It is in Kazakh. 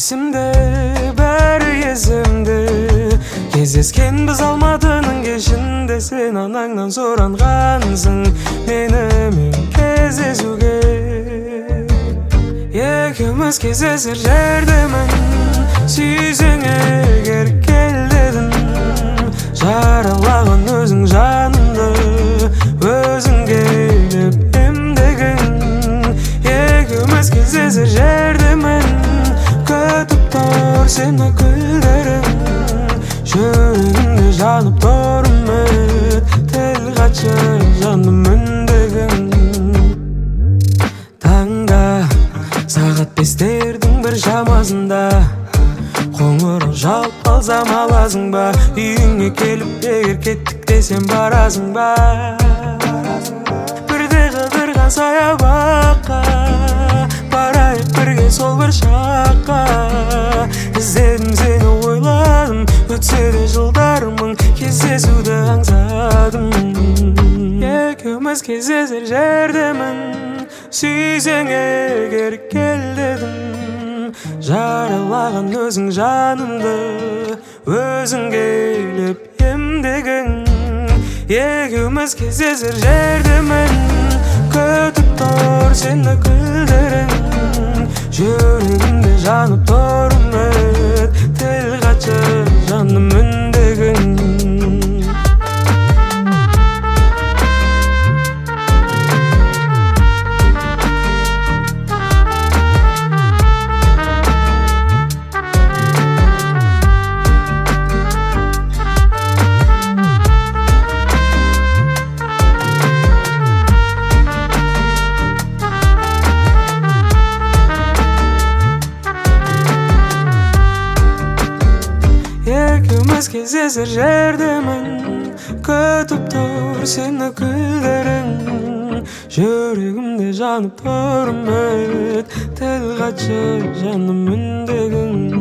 Есімде, бәрі есімде. Кездескен біз Алматының кешінде. Сен анаңнан сұранғансың менімен кездесуге. Екеуміз кездесер жердемін, сүйсең егер кел дедің. Жаралаған өзің жанымды, өзің келіп емдегін. Екеуміз кездесер жердемін, күтіп тұр сені гүлдерің. Жүрегімде жанып тұр үміт, тіл қатшы жаным үндегін. Таңда сағат 5-тердің бір шамасында қоңырау жалп алсам аласың ба? Үйіңе келіп егер кеттік десем барасың ба? Бірде қыдырған саябаққа барайық бірге сол бір шаққа. Іздедім сені ойладым, өтсе де жылдармың, кездесуді аңсадым. Екеуміз кездесер жердемін, сүйсең егер кел дедің. Жаралаған өзің жанымды, өзің келіп емдегін. Екеуміз кездесер жердемін, күтіп тұр сені гүлдерің. Жүрегімде жанып тұр үміт, тіл қатшы жаным үндегін. Екеуміз кездесер жердемін, күтіп тұр сені гүлдерің. Жүрегімде жанып тұр үміт, тіл қатшы жаным үндегін.